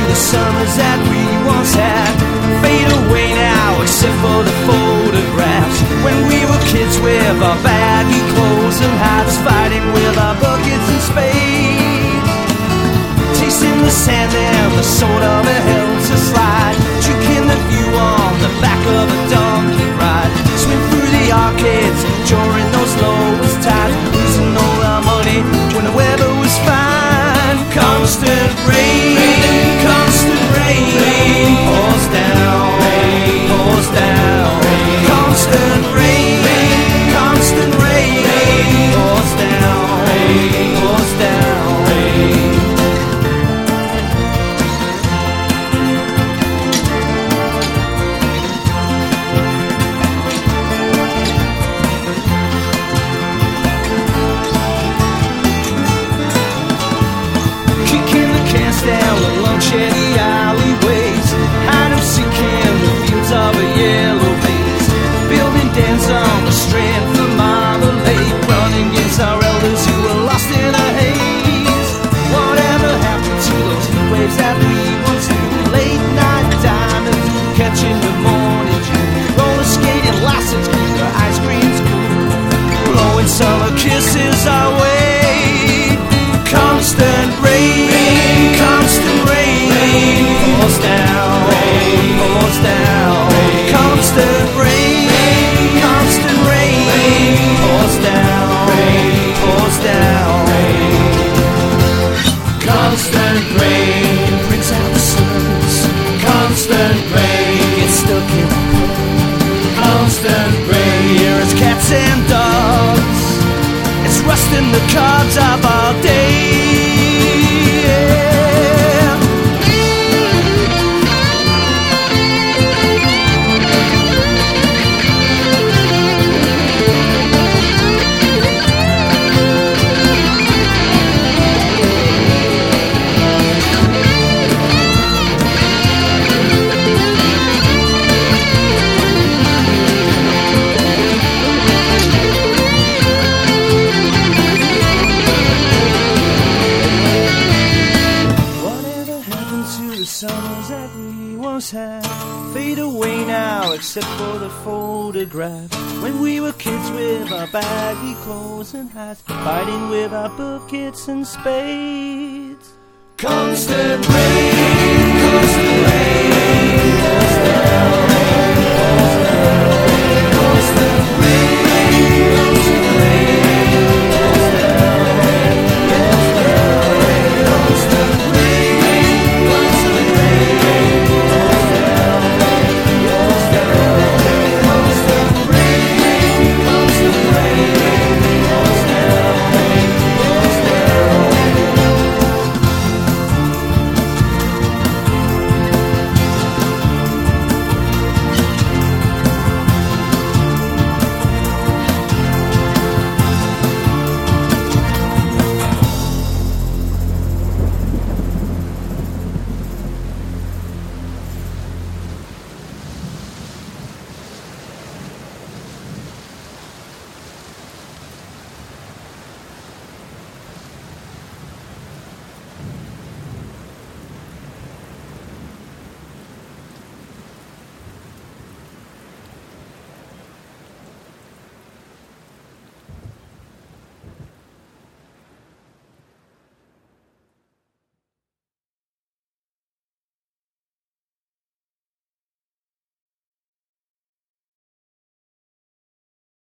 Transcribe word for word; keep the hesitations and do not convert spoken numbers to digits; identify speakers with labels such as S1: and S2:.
S1: the summers that we once had fade away now, except for the photographs. When we were kids with our baggy clothes and hats, fighting with our buckets and spades, tasting the sand and the soda that helps us slide, drinking the view on the back of a donkey ride, swim through the arcades during those lowest times, losing all our money when the weather was fine. Constant rain, constant rain, pours down, pours down. Constant rain, constant rain, pours down, pours down. Down the long shady alleyways, hide and seek in the fields of a yellow haze, building dens on the strand for marmalade, running against our elders who were lost in a haze. Whatever happened to those heat waves that we once knew? Late night diamonds, catching the morning dew, roller skating license, keep our ice creams cool, blowing summer kisses our way. Constant rain, constant rain, pours down, pours down. Constant rain, constant rain, pours down, pours down. Constant rain brings out the suns. Constant rain gets stuck in the pool. Constant rain, here is cats and dogs. It's rusting the cards of our day. Summers that we once had fade away now, except for the photographs. When we were kids with our baggy clothes and hats, fighting with our buckets and spades. Constant rain.